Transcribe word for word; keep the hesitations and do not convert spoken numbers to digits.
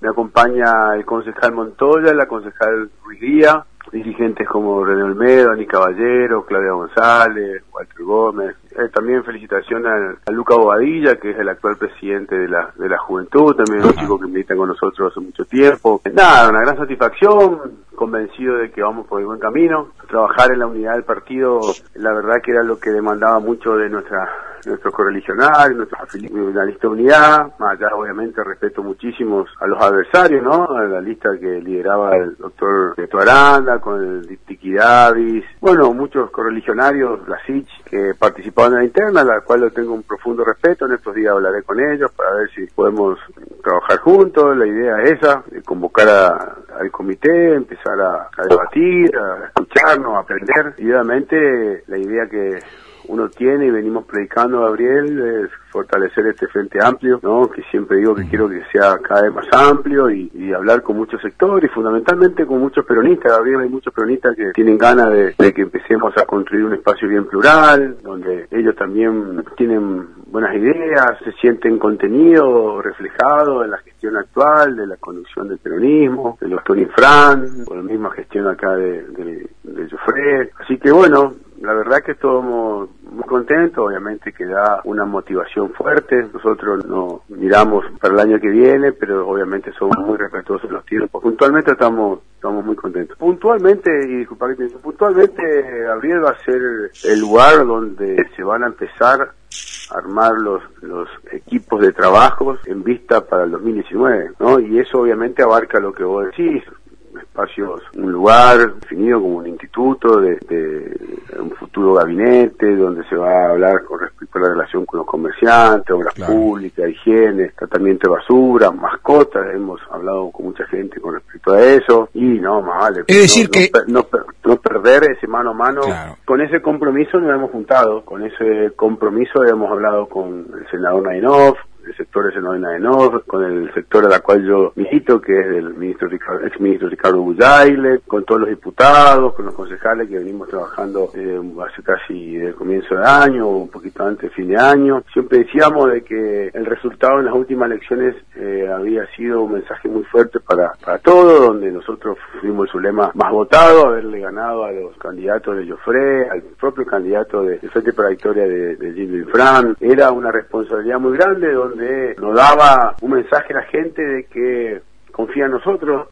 me acompaña el concejal Montoya, la concejal Ruiz Díaz, dirigentes como René Olmedo, Ani Caballero, Claudia González, Walter Gómez. Eh, también felicitación a, a Luca Bobadilla, que es el actual presidente de la de la Juventud, también un chico que milita con nosotros hace mucho tiempo. Nada, una gran satisfacción, convencido de que vamos por el buen camino. Trabajar en la unidad del partido, la verdad que era lo que demandaba mucho de nuestra nuestros correligionarios, nuestros afiliados, la lista de unidad, más allá obviamente respeto muchísimo a los adversarios, ¿no? A la lista que lideraba el doctor Neto Aranda, con el Tiki Davis, bueno, muchos correligionarios, la S I C, que participaban en la interna, a la cual yo tengo un profundo respeto. En estos días hablaré con ellos para ver si podemos trabajar juntos. La idea es esa, de convocar a, al comité, empezar a, a debatir, a escucharnos, a aprender. Y obviamente la idea que uno tiene y venimos predicando, Gabriel, es fortalecer este frente amplio, ¿no? Que siempre digo que quiero que sea cada vez más amplio y, y hablar con muchos sectores, y fundamentalmente con muchos peronistas. Gabriel, hay muchos peronistas que tienen ganas de, de que empecemos a construir un espacio bien plural, donde ellos también tienen buenas ideas, se sienten contenido reflejado en la gestión actual de la conducción del peronismo, del doctor Infran, o la misma gestión acá de, de, de Jofré. Así que bueno, la verdad que estamos muy contentos, obviamente que da una motivación fuerte. Nosotros no miramos para el año que viene, pero obviamente somos muy respetuosos en los tiempos. Puntualmente estamos estamos muy contentos. Puntualmente, y disculpa que te digo, puntualmente Gabriel va a ser el lugar donde se van a empezar a armar los los equipos de trabajos en vista para el dos mil diecinueve, ¿no? Y eso obviamente abarca lo que vos decís, espacios, un lugar definido como un instituto de, de un futuro gabinete donde se va a hablar con respecto a la relación con los comerciantes, obras claro. públicas, higiene, tratamiento de basura, mascotas. Hemos hablado con mucha gente con respecto a eso y no, más vale. Es decir no, que no, no, no perder ese mano a mano. Claro. Con ese compromiso nos hemos juntado, con ese compromiso hemos hablado con el senador Nainov, el sector de Senado de Nainov, con el sector a la cual yo milito, que es el ministro Ricardo, ex ministro Ricardo Bullaile, con todos los diputados, con los concejales que venimos trabajando eh, hace casi del comienzo de año, o un poquito antes de fin de año. Siempre decíamos de que el resultado en las últimas elecciones eh, había sido un mensaje muy fuerte para, para todos, donde nosotros fuimos su lema más votado, haberle ganado a los candidatos de Jofré, al propio candidato de, de Frente para la Victoria de, de Gildo Infran. Era una responsabilidad muy grande, donde donde nos daba un mensaje a la gente de que confía en nosotros.